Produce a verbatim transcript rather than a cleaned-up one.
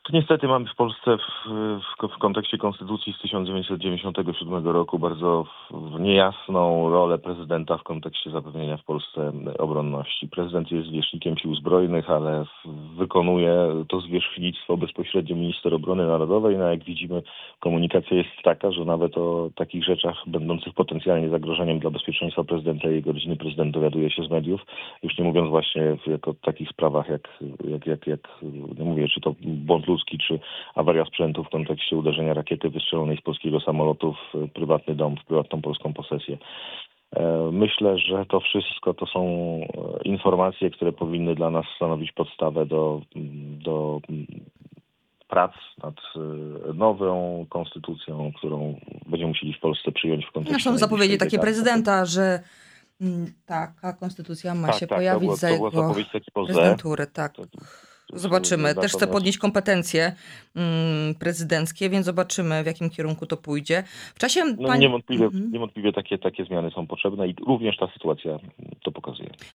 Niestety mamy w Polsce w, w, w kontekście Konstytucji z tysiąc dziewięćset dziewięćdziesiątego siódmego roku bardzo w, niejasną rolę prezydenta w kontekście zapewnienia w Polsce obronności. Prezydent jest zwierzchnikiem sił zbrojnych, ale w, wykonuje to zwierzchnictwo bezpośrednio minister obrony narodowej. No jak widzimy, komunikacja jest taka, że nawet o takich rzeczach będących potencjalnie zagrożeniem dla bezpieczeństwa prezydenta i jego rodziny prezydent dowiaduje się z mediów. Już nie mówiąc właśnie w, jak o takich sprawach jak, jak, jak, jak nie mówię, czy to błąd ludzki, czy awaria sprzętu w kontekście uderzenia rakiety wystrzelonej z polskiego samolotu w prywatny dom, w prywatną polską posesję. Myślę, że to wszystko to są informacje, które powinny dla nas stanowić podstawę do, do prac nad nową konstytucją, którą będziemy musieli w Polsce przyjąć w kontekście No są zapowiedzi takie dekady. prezydenta, że mm, taka konstytucja ma Tak, się tak, to pojawić było, za to była jego zapowiedź taki poze. prezydentury. Tak. To- Zobaczymy. Też chce Natomiast- podnieść kompetencje mm, prezydenckie, więc zobaczymy, w jakim kierunku to pójdzie. W czasie No, pań- niewątpliwie, Mhm. niewątpliwie takie, takie zmiany są potrzebne i również ta sytuacja to pokazuje.